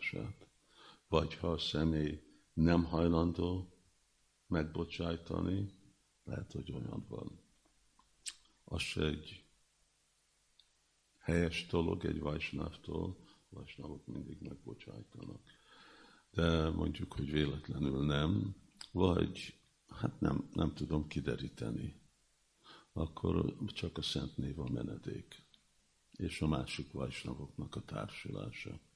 társulását. Vagy ha a személy nem hajlandó megbocsájtani, lehet, hogy olyan van. Az se egy helyes dolog egy vajsnávtól, vajsnávok mindig megbocsájtanak. De mondjuk, hogy véletlenül nem, vagy hát nem tudom kideríteni, akkor csak a szent név a menedék, és a másik vajsnavoknak a társulása.